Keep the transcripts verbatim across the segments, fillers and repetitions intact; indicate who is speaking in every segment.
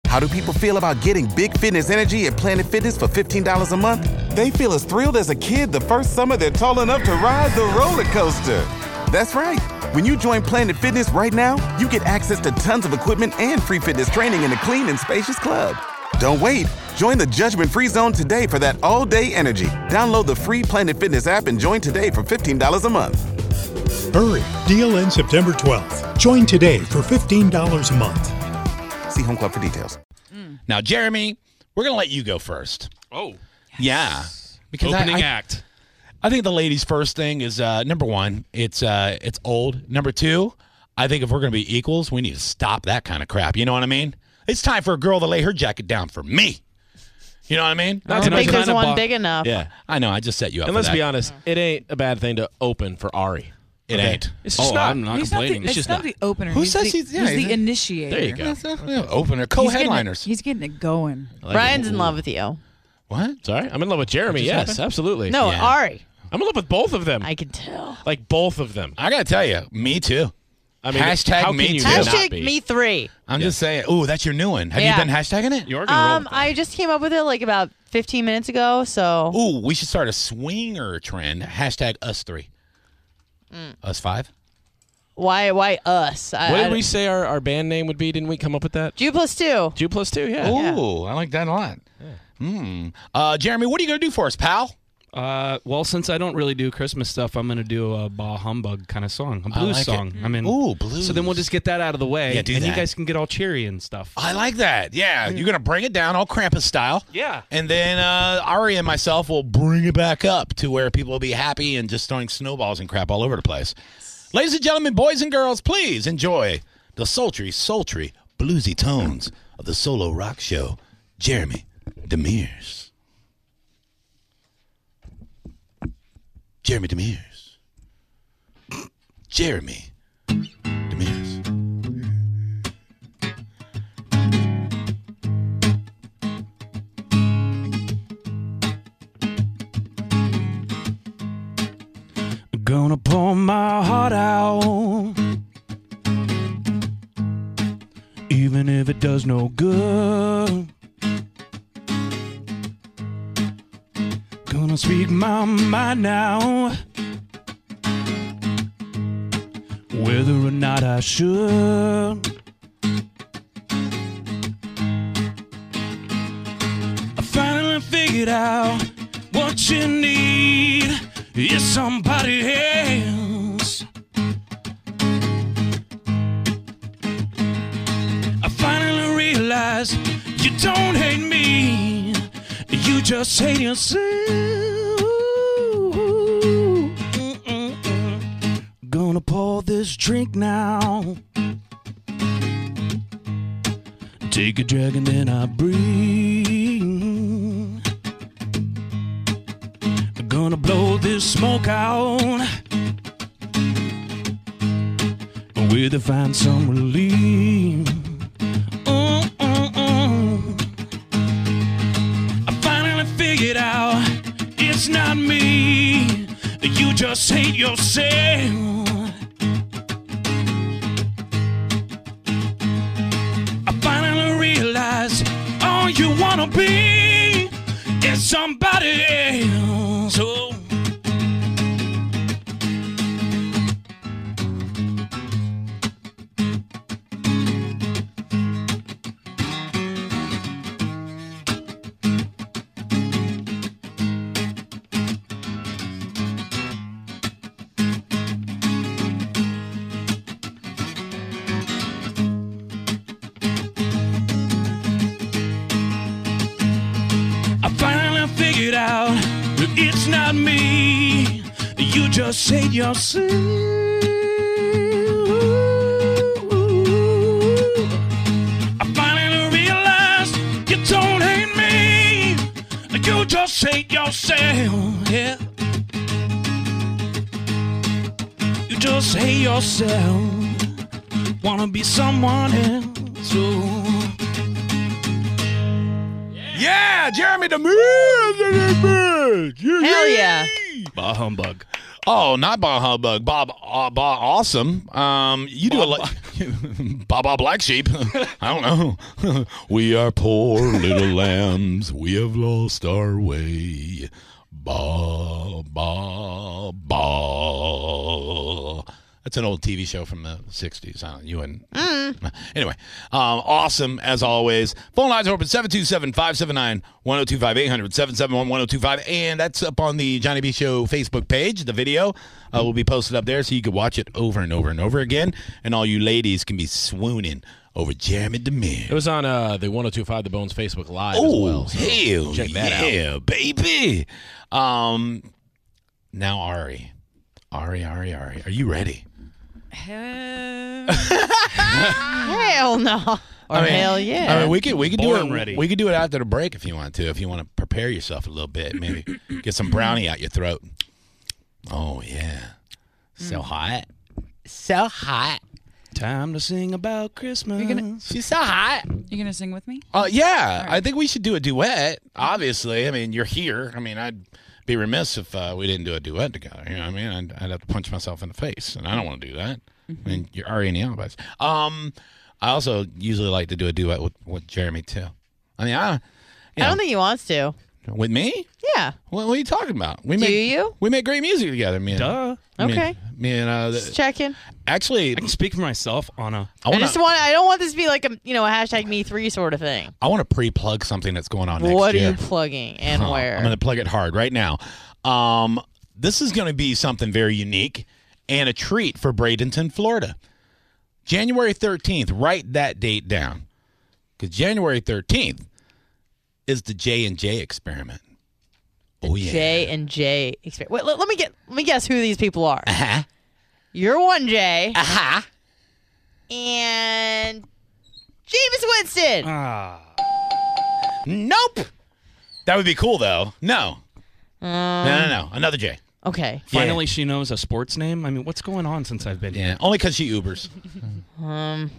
Speaker 1: How do people feel about getting big fitness energy at Planet Fitness for fifteen dollars a month? They feel as thrilled as a kid the first summer they're tall enough to ride the roller coaster. That's right. When you join Planet Fitness right now, you get access to tons of equipment and free fitness training in a clean and spacious club. Don't wait. Join the judgment-free zone today for that all-day energy. Download the free Planet Fitness app and join today for fifteen dollars a month.
Speaker 2: Hurry. Deal ends September twelfth. Join today for fifteen dollars a month.
Speaker 1: See Home Club for details.
Speaker 3: Mm. Now, Jeremy, we're going to let you go first.
Speaker 4: Oh.
Speaker 3: Yes. Yeah.
Speaker 4: Because Opening
Speaker 3: I, I,
Speaker 4: act.
Speaker 3: I think the ladies' first thing is, uh, number one, it's uh, it's old. Number two, I think if we're going to be equals, we need to stop that kind of crap. You know what I mean? It's time for a girl to lay her jacket down for me. You know what I mean?
Speaker 5: I don't think there's one bo- big enough.
Speaker 3: Yeah, I know. I just set you up
Speaker 6: And
Speaker 3: for
Speaker 6: let's
Speaker 3: that.
Speaker 6: be honest, it ain't a bad thing to open for Ari.
Speaker 3: It
Speaker 6: okay.
Speaker 3: ain't.
Speaker 6: It's just
Speaker 4: oh,
Speaker 6: not.
Speaker 4: I'm not
Speaker 7: he's
Speaker 4: complaining.
Speaker 7: Not the,
Speaker 4: it's
Speaker 7: it's
Speaker 4: just
Speaker 7: not
Speaker 4: not.
Speaker 7: the opener.
Speaker 3: Who
Speaker 7: he's
Speaker 3: says
Speaker 7: the,
Speaker 3: he's, yeah,
Speaker 7: he's
Speaker 3: he's
Speaker 7: the
Speaker 3: a,
Speaker 7: initiator.
Speaker 6: There you go.
Speaker 3: That's, uh, yeah, opener, co-headliners.
Speaker 7: He's getting, he's getting it going.
Speaker 6: Like
Speaker 5: Brian's
Speaker 6: it.
Speaker 5: in love with you.
Speaker 3: What?
Speaker 6: Sorry? I'm in love with Jeremy, yes,
Speaker 3: happened?
Speaker 6: absolutely.
Speaker 5: No,
Speaker 3: Yeah.
Speaker 5: Ari.
Speaker 6: I'm in love with both of them.
Speaker 5: I can tell.
Speaker 6: Like both of them.
Speaker 3: I got to tell you, me too.
Speaker 6: I mean,
Speaker 3: Hashtag
Speaker 6: how
Speaker 3: me
Speaker 6: can you
Speaker 3: too.
Speaker 6: not
Speaker 5: Hashtag
Speaker 6: be?
Speaker 5: me three.
Speaker 3: I'm just saying. Ooh, that's your new one. Have
Speaker 5: Yeah.
Speaker 3: you been hashtagging it?
Speaker 6: You're gonna roll
Speaker 5: Um,
Speaker 6: with
Speaker 5: I just came up with it like about fifteen minutes ago, so.
Speaker 3: Ooh, we should start a swinger trend. Hashtag us three.
Speaker 5: Mm.
Speaker 3: Us five?
Speaker 5: Why Why us? I,
Speaker 6: What did
Speaker 5: I-
Speaker 6: we say our, our band name would be? Didn't we come up with that?
Speaker 5: Jew plus two.
Speaker 6: Jew plus two, yeah.
Speaker 3: Ooh, I like that a lot. Hmm. Uh, Jeremy, what are you going to do for us, pal?
Speaker 4: Uh, well, since I don't really do Christmas stuff, I'm going to do a bah humbug kind of song, a
Speaker 3: I
Speaker 4: blues
Speaker 3: like it.
Speaker 4: song. I mean,
Speaker 3: Ooh, blues.
Speaker 4: So then we'll just get that out of the way,
Speaker 3: Yeah, do
Speaker 4: and
Speaker 3: that.
Speaker 4: you guys can get all cheery and stuff.
Speaker 3: I like that. Yeah, you're going to bring it down all Krampus style.
Speaker 4: Yeah.
Speaker 3: And then uh, Ari and myself will bring it back up to where people will be happy and just throwing snowballs and crap all over the place. Ladies and gentlemen, boys and girls, please enjoy the sultry, sultry, bluesy tones of the solo rock show, Jeremy Demers. Jeremy Demers. Jeremy Demers.
Speaker 4: Gonna pour my heart out, even if it does no good. Gonna speak my mind now, whether or not I should. I finally figured out what you need is somebody else. I finally realized you don't hate me, you just hate yourself. Mm-mm-mm. Gonna pour this drink now, take a drag and then I breathe. Gonna blow this smoke out, with to find some relief. Mm-mm-mm. I finally figured out it's not me, you just hate yourself. I finally realized all you wanna be is somebody else. Oh. Out, it's not me, you just hate yourself. I finally realized you don't hate me, you just hate yourself. Yeah, you just hate yourself, wanna be someone else. Oh.
Speaker 3: Yeah, Jeremy Demers.
Speaker 5: Hell yeah.
Speaker 4: Bah humbug.
Speaker 3: Oh, not Bob Humbug. Bob, uh, Bob Awesome. Um, you do a lot. Bob, Bob Black Sheep. I don't know. We are poor little lambs. We have lost our way. Ba, ba, ba. That's an old T V show from the sixties. I don't, you and mm. Anyway, um, awesome as always. Phone lines are open seven two seven, five seven nine, one oh two five, eight hundred, seven seven one, one oh two five. And that's up on the Johnny B Show Facebook page. The video uh, will be posted up there so you can watch it over and over and over again. And all you ladies can be swooning over Jeremy Demir.
Speaker 6: It was on uh, the one oh two five The Bones Facebook Live
Speaker 3: oh,
Speaker 6: as well. So
Speaker 3: hell
Speaker 6: check that
Speaker 3: yeah,
Speaker 6: out.
Speaker 3: baby. Um, now, Ari. Ari, Ari, Ari. Are you ready?
Speaker 5: Hell no. Or
Speaker 3: I mean,
Speaker 5: hell yeah.
Speaker 3: I mean, we could we could do
Speaker 6: Born
Speaker 3: it.
Speaker 6: ready.
Speaker 3: We could do it after the break if you want to. If you want to prepare yourself a little bit, maybe get some brownie out your throat. Oh yeah, so hot, so hot.
Speaker 6: Time to sing about Christmas.
Speaker 7: gonna-
Speaker 3: She's so hot.
Speaker 7: You gonna sing with me?
Speaker 3: Uh, yeah,
Speaker 7: right.
Speaker 3: I think we should do a duet. Obviously, I mean, you're here. I mean, I'd be remiss if uh, we didn't do a duet together. You know what I mean? I'd, I'd have to punch myself in the face, and I don't want to do that. I mean, you're already in the alibis. Um, I also usually like to do a duet with, with Jeremy too. I mean, I, you
Speaker 5: I
Speaker 3: know,
Speaker 5: don't think he wants to.
Speaker 3: with me.
Speaker 5: Yeah.
Speaker 3: What, what are you talking about? We
Speaker 5: Do
Speaker 3: make
Speaker 5: you?
Speaker 3: we make great music together. Me and,
Speaker 6: Duh.
Speaker 3: me and-
Speaker 5: Okay.
Speaker 3: Me and uh,
Speaker 5: Just
Speaker 3: the,
Speaker 5: checking.
Speaker 3: actually,
Speaker 8: I can speak for myself on a.
Speaker 3: I
Speaker 5: I
Speaker 3: want
Speaker 5: just
Speaker 3: to
Speaker 5: want. I don't want this to be like a you know a hashtag me three sort of thing.
Speaker 3: I want to pre-plug something that's going on next
Speaker 5: What
Speaker 3: year.
Speaker 5: are you plugging and
Speaker 3: Huh,
Speaker 5: where?
Speaker 3: I'm going to plug it hard right now. Um, this is going to be something very unique and a treat for Bradenton, Florida. January thirteenth, write that date down. Because January thirteenth is the J and J experiment. Oh, yeah.
Speaker 5: J and J. Exper- Wait, let, let me get. Let me guess who these people are.
Speaker 3: Uh-huh.
Speaker 5: You're one J
Speaker 3: Uh-huh.
Speaker 5: and Jameis Winston.
Speaker 8: Ah.
Speaker 3: Nope. That would be cool, though. No.
Speaker 5: Um,
Speaker 3: no, no, no. Another J.
Speaker 5: Okay.
Speaker 8: Finally, she knows a sports name. I mean, what's going on since I've been here?
Speaker 3: Yeah. Only because she Ubers.
Speaker 5: Um.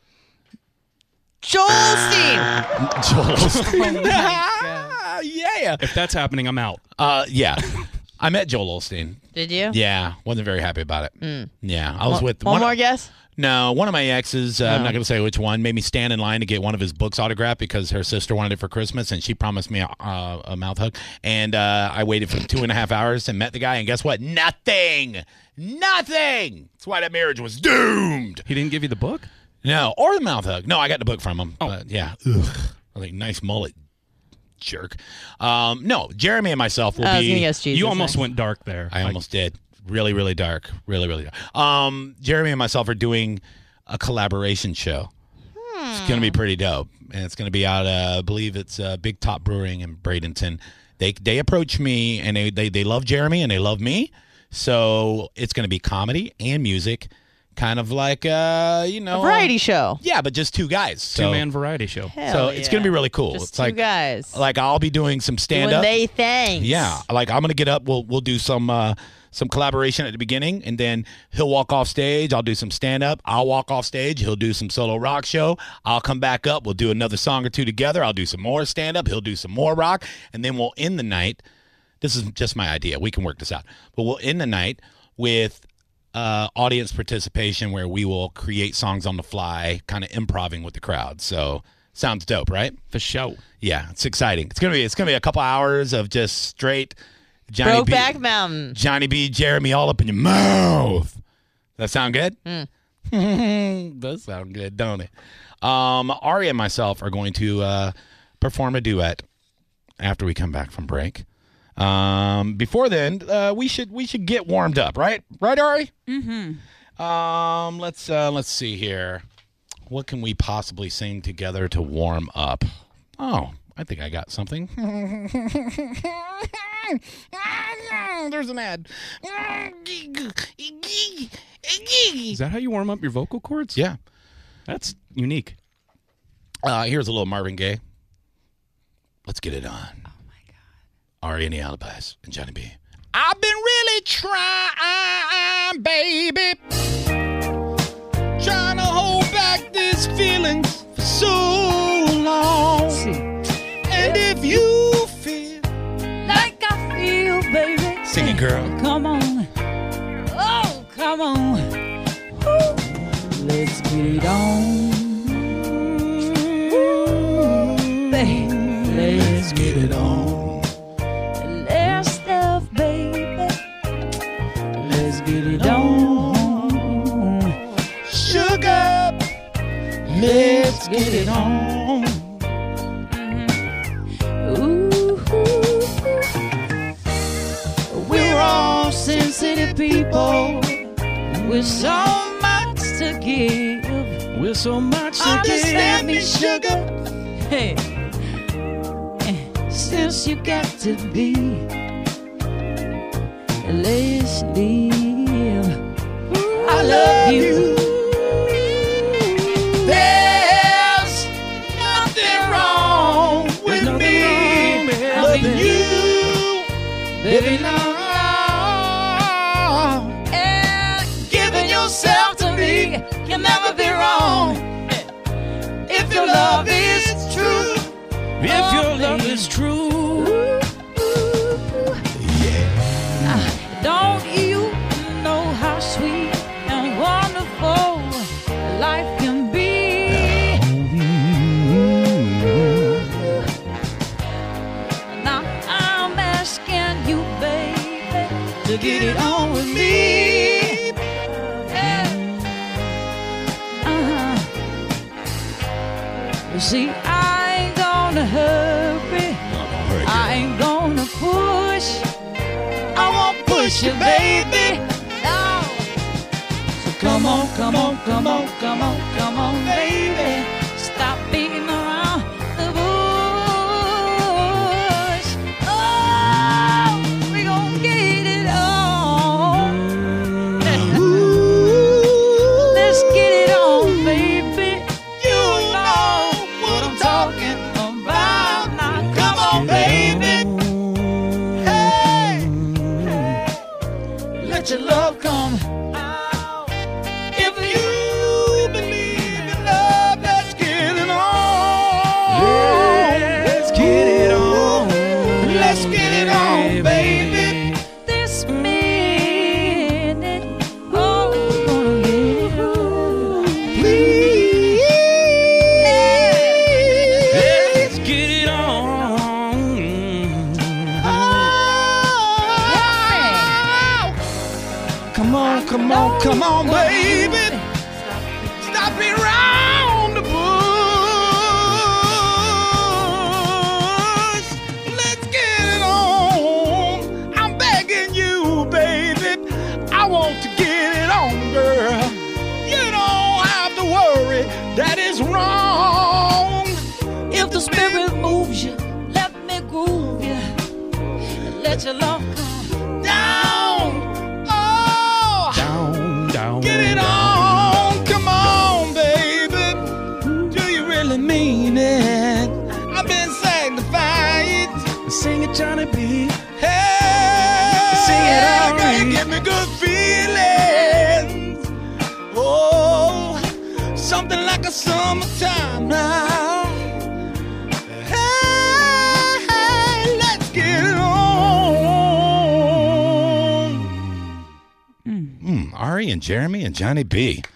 Speaker 5: Joel Osteen.
Speaker 3: Joel Osteen.
Speaker 7: Oh my God.
Speaker 3: yeah.
Speaker 8: If that's happening, I'm out.
Speaker 3: Uh, yeah. I met Joel Osteen.
Speaker 5: Did you?
Speaker 3: Yeah, wasn't very happy about it. Yeah, I was
Speaker 5: One,
Speaker 3: with
Speaker 5: one more guess.
Speaker 3: No, one of my exes. Uh, I'm
Speaker 5: Oh.
Speaker 3: not going to say which one. Made me stand in line to get one of his books autographed because her sister wanted it for Christmas, and she promised me a, uh, a mouth hug. And uh, I waited for two and a half hours and met the guy, and guess what? Nothing. Nothing. That's why that marriage was doomed.
Speaker 8: He didn't give you the book?
Speaker 3: No, or the mouth hug. No, I got the book from him.
Speaker 8: Oh.
Speaker 3: But yeah. Ugh. I think nice mullet, jerk. Um, no, Jeremy and myself will
Speaker 5: I was
Speaker 3: be.
Speaker 5: gonna guess Jesus.
Speaker 8: you almost
Speaker 5: next.
Speaker 8: went dark there.
Speaker 3: I
Speaker 8: Like,
Speaker 3: almost did. Really, really dark. Really, really dark. Um, Jeremy and myself are doing a collaboration show. It's going to be pretty dope. And it's going to be out, uh, I believe it's uh, Big Top Brewing in Bradenton. They they approached me, and they, they, they love Jeremy, and they love me. So it's going to be comedy and music, kind of like, uh, you know.
Speaker 5: A variety show.
Speaker 3: Yeah, but just two guys. So,
Speaker 8: two-man variety show.
Speaker 5: Hell
Speaker 3: so it's going to
Speaker 5: yeah.
Speaker 3: be really cool.
Speaker 5: Just
Speaker 3: it's
Speaker 5: two
Speaker 3: like,
Speaker 5: guys.
Speaker 3: like I'll be doing some stand
Speaker 5: Doing
Speaker 3: up.
Speaker 5: they things.
Speaker 3: Yeah, like I'm gonna get up. We'll we'll do some uh, some collaboration at the beginning, and then he'll walk off stage. I'll do some stand up. I'll walk off stage. He'll do some solo rock show. I'll come back up. We'll do another song or two together. I'll do some more stand up. He'll do some more rock, and then we'll end the night. This is just my idea. We can work this out, but we'll end the night with uh, audience participation, where we will create songs on the fly, kind of improvising with the crowd. So sounds dope, right?
Speaker 8: For show.
Speaker 3: Yeah, it's exciting. It's gonna be it's gonna be a couple hours of just straight Johnny
Speaker 5: Brokeback
Speaker 3: B,
Speaker 5: Mountain.
Speaker 3: Johnny B, Jeremy, all up in your mouth. That sound good?
Speaker 5: Mm.
Speaker 3: Does sound good, don't it? Um, Ari and myself are going to uh, perform a duet after we come back from break. Um, before then, uh, we should we should get warmed up, right? Right, Ari? Mm-hmm. Um, let's uh, let's see here. What can we possibly sing together to warm up? Oh, I think I got something. There's an ad.
Speaker 8: Is that how you warm up your vocal cords?
Speaker 3: Yeah.
Speaker 8: That's unique.
Speaker 3: Uh, here's a little Marvin Gaye. Let's get it on. Oh, my God. Ari and the Alibis and Johnny B. I've been really trying, baby. Trying to hold back these feelings for so long. And if you feel
Speaker 7: Like I feel, baby.
Speaker 3: Sing it, girl.
Speaker 7: Come on. come on. Woo. Let's get it on. Baby, let's get it on. Let's stuff, baby. Let's get it on. Sugar, let's get it on. Ooh, we're all sensitive people with so much to give.
Speaker 6: With so much to
Speaker 7: Understand
Speaker 6: give.
Speaker 7: me, sugar. Hey, since you got to be, let's live. I love you. There's nothing wrong with me loving you, baby. Now, and giving yourself to me can never be wrong. If your love is true,
Speaker 6: If your love is true.
Speaker 7: yeah. Don't you know how sweet and wonderful life can be? Now I'm asking you, baby, to get it on with me. Yeah. Uh-huh. You see, I ain't gonna hurry. I ain't gonna push. I won't push you, baby. No. So come on, come on, come on, come on, come on, baby. Stop beating around the bush. Oh, we gon' get it on. Let's get it on, baby. You know what I'm talking about. Now come on, baby. Hey, let your love come out. If you believe in love, let's get it on.
Speaker 6: Let's get it on.
Speaker 7: Let's get it on, baby. This minute, oh, we're gonna get it on. Please,
Speaker 6: Let's get it on.
Speaker 7: come on, come on, come on, baby. Stop me round the bush. Let's get it on. I'm begging you, baby. I want to get it on, girl. You don't have to worry, that is wrong. If the spirit moves you, let me groove you. Let your love come down. Oh,
Speaker 6: Down, down.
Speaker 7: get it on. Come on, baby. Do you really mean it? I've been sanctified.
Speaker 6: Sing it, Johnny B.
Speaker 7: Hey,
Speaker 6: Sing it out,
Speaker 7: girl, you
Speaker 6: baby.
Speaker 7: give me good feelings. Oh, something like a summertime now. Hey, let's get it on.
Speaker 3: Mm, Ari and Jeremy and Johnny B.